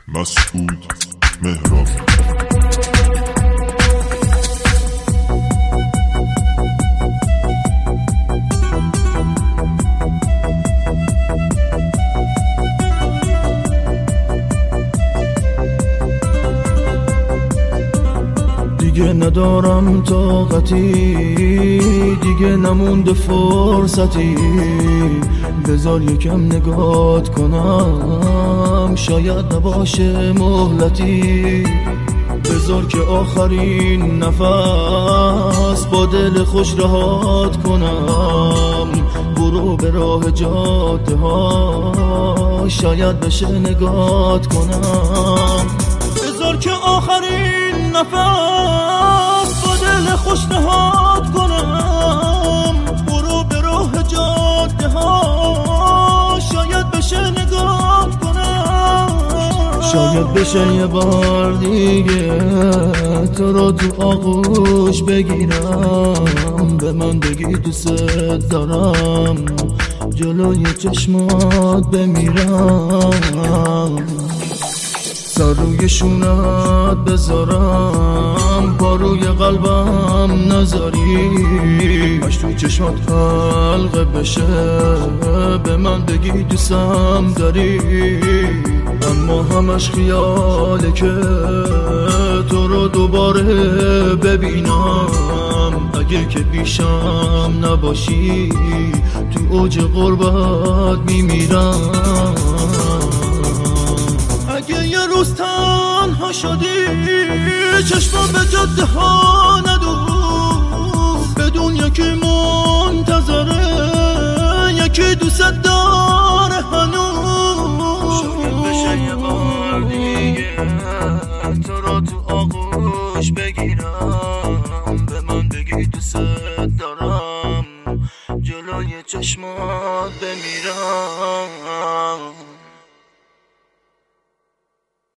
مسعود مهرابی. دیگه ندارم طاقتی، دیگه نمونده فرصتی، بذار یکم نگات کنم، شاید نباشه مهلتی، بذار که آخرین نفس با دل خوش رهات کنم، برو به راه جاده ها، شاید بشه نگات کنم، بذار که آخرین نفس با دل خوش نهاد کنم، برو به راه جاده ها، شاید بشه نگات کنم، شاید بشه یه بار دیگه تو رو تو آغوش بگیرم، به من بگی دوست دارم، جلوی چشمات بمیرم، سر روی شونت بذارم، با روی قلبم نذاری، باش تو چشمات حلقه بشه، به من بگی دوستم داری، اما همش خیاله که تو رو دوباره ببینم، اگه که پیشم نباشی تو اوج غربت میمیرم، اگه یه روز تنها شدی چشمم به جاده ها ندوز، بدون یکی منتظره، یکی دوست داره هنوز، شاید بشه یه بار دیگه تو رو تو آغوش بگیرم، به من بگی دوست دارم، جلوی چشمات بمیرم.